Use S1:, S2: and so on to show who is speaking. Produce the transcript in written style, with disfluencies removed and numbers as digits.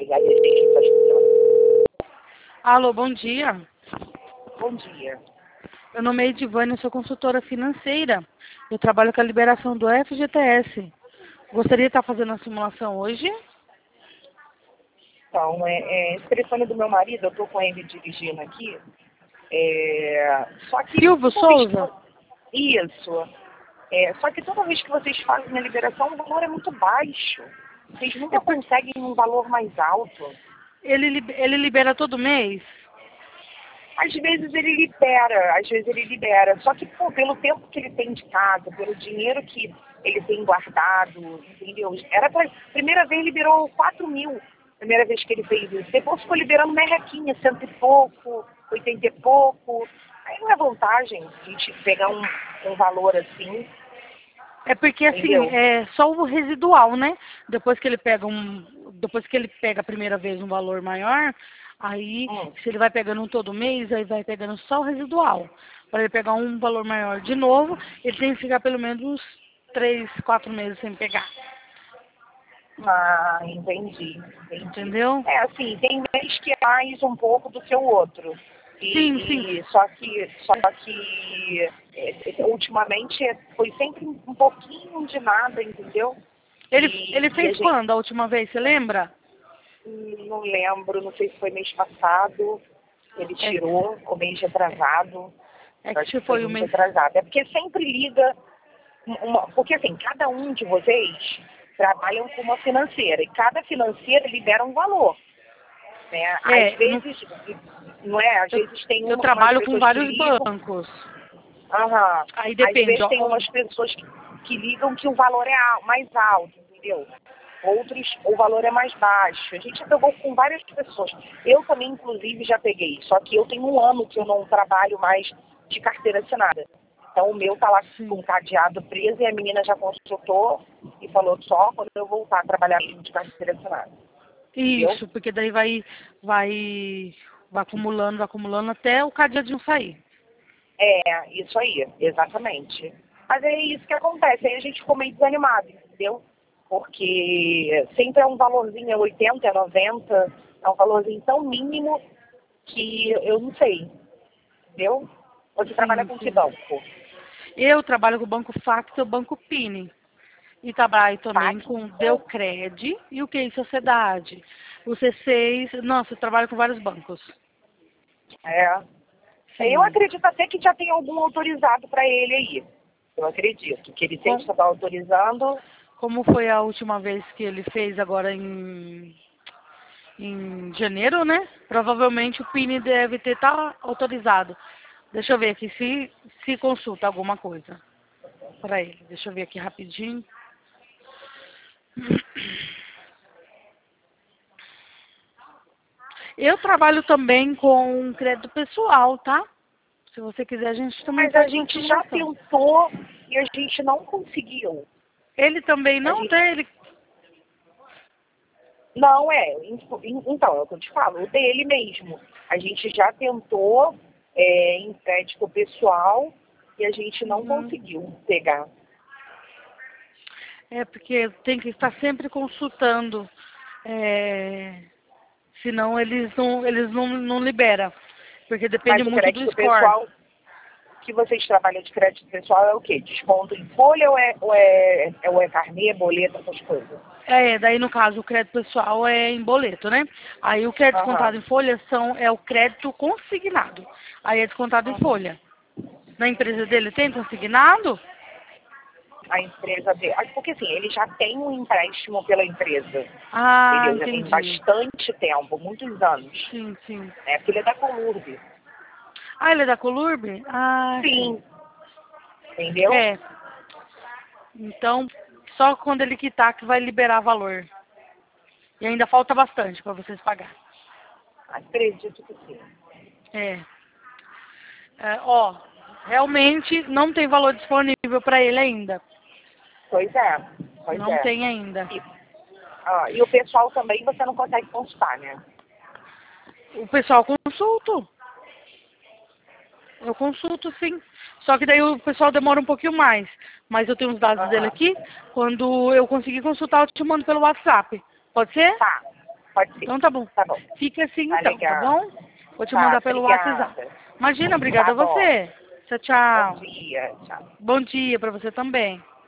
S1: Obrigada, deixa eu estar.
S2: Alô, bom dia.
S1: Bom dia.
S2: Meu nome é Edivânia, eu sou consultora financeira. Eu trabalho com a liberação do FGTS. Gostaria de estar fazendo a simulação hoje?
S1: Então, esse telefone do meu marido, eu estou com ele dirigindo aqui. Só que
S2: Silvio
S1: toda vez
S2: Souza?
S1: Isso. Só que toda vez que vocês fazem a liberação, o valor é muito baixo. Vocês nunca conseguem um valor mais alto.
S2: Ele libera todo mês?
S1: Às vezes ele libera. Só que, pô, pelo tempo que ele tem de casa, pelo dinheiro que ele tem guardado, entendeu? Primeira vez liberou 4 mil, primeira vez que ele fez isso. Depois ficou liberando merrequinha, 100 e pouco, 80 e pouco. Aí não é vantagem a gente pegar um valor assim.
S2: É porque assim,
S1: Entendeu?
S2: é só o residual, né? Depois que ele pega a primeira vez um valor maior, aí se ele vai pegando um todo mês, aí vai pegando só o residual. Para ele pegar um valor maior de novo, ele tem que ficar pelo menos uns 3, 4 meses sem pegar.
S1: Ah, entendi.
S2: Entendeu?
S1: Assim, tem mês que é mais um pouco do que o outro.
S2: Sim.
S1: Só que ultimamente foi sempre um pouquinho de nada, entendeu?
S2: Ele
S1: E a
S2: fez
S1: gente
S2: quando a última vez, você lembra?
S1: não lembro, não sei se foi mês passado, ele
S2: É,
S1: tirou, ou mês retrasado.
S2: é
S1: Eu
S2: que
S1: acho
S2: se
S1: que foi
S2: foi o
S1: mês
S2: mês.
S1: retrasado. É porque sempre liga porque assim, cada um de vocês trabalham com uma financeira e cada financeira libera um valor. Né? Às
S2: Não,
S1: vezes, não é? Às
S2: eu,
S1: vezes tem
S2: eu
S1: umas
S2: trabalho com
S1: pessoas que
S2: vários
S1: ligam.
S2: bancos.
S1: Aham.
S2: Aí
S1: Às
S2: depende,
S1: vezes
S2: ó.
S1: tem umas pessoas que ligam que o valor é mais alto, entendeu? Outros, o valor é mais baixo. A gente já pegou com várias pessoas. Eu também, inclusive, já peguei. Só que eu tenho 1 ano que eu não trabalho mais de carteira assinada. Então, o meu tá lá com
S2: Sim.
S1: o cadeado preso e a menina já consultou e falou só quando eu voltar a trabalhar mesmo de carteira assinada. Entendeu?
S2: Isso, porque daí vai acumulando até o cadeadinho sair.
S1: Isso aí, exatamente. Mas é isso que acontece, aí a gente ficou meio desanimado, entendeu? Porque sempre é um valorzinho, é 80, é 90, é um valorzinho tão mínimo que eu não sei, entendeu? Você trabalha com que
S2: Sim.
S1: banco?
S2: Eu trabalho com o Banco Facto e o Banco Pini. E trabalho também
S1: Pacto?
S2: com o Deucred e o QI Sociedade. O C6, nossa, eu trabalho com vários bancos.
S1: É. Eu
S2: Sim.
S1: acredito até que já tem algum autorizado para ele aí. Eu acredito que ele sempre está autorizando.
S2: Como foi a última vez que ele fez agora em janeiro, né? Provavelmente o PIN deve ter autorizado. Deixa eu ver aqui se consulta alguma coisa para ele. Deixa eu ver aqui rapidinho. Eu trabalho também com crédito pessoal, tá? Se você quiser, a gente também
S1: Mas a
S2: faz uma
S1: gente já
S2: simulação.
S1: tentou e a gente não conseguiu.
S2: Ele também
S1: A
S2: não
S1: gente
S2: tem, ele...
S1: Não então, é o que eu te falo, o dele mesmo. A gente já tentou em crédito pessoal e a gente não
S2: Uhum.
S1: conseguiu pegar.
S2: É porque tem que estar sempre consultando. Senão eles não liberam. Porque depende
S1: Mas o
S2: muito do
S1: crédito
S2: score.
S1: pessoal, que vocês trabalham de crédito pessoal é o quê? Desconto em folha ou é carnê, boleto, essas coisas?
S2: Daí no caso o crédito pessoal é em boleto, né? Aí o que é descontado
S1: Aham.
S2: em folha é o crédito consignado. Aí é descontado em
S1: Uhum.
S2: folha. Na empresa dele tem consignado?
S1: A empresa dele. Porque assim, ele já tem um empréstimo pela empresa.
S2: Ah,
S1: Entendeu? Já tem
S2: entendi.
S1: bastante tempo, muitos anos.
S2: Sim.
S1: Porque ele é da Colurb.
S2: Ah, ele é da Colurb? Ah, sim.
S1: Sim, entendeu?
S2: É. Então, só quando ele quitar que vai liberar valor. E ainda falta bastante para vocês pagar.
S1: Acredito que sim.
S2: É. Ó, realmente não tem valor disponível para ele ainda.
S1: Pois é, pois
S2: Não
S1: é.
S2: tem ainda.
S1: E o pessoal também você não consegue consultar, né?
S2: O pessoal consulto. Eu consulto, sim. Só que daí o pessoal demora um pouquinho mais. Mas eu tenho os dados dele
S1: Aham.
S2: aqui. Quando eu conseguir consultar, eu te mando pelo WhatsApp. Pode ser?
S1: Tá, Pode ser.
S2: Então tá bom.
S1: Tá bom.
S2: Fica assim
S1: Tá
S2: então,
S1: legal.
S2: tá bom? Vou te
S1: Tá,
S2: mandar pelo
S1: obrigada.
S2: WhatsApp. Imagina, obrigada
S1: Tá
S2: a
S1: bom.
S2: você. Tchau, tchau.
S1: Bom dia. Tchau.
S2: Bom dia pra você também.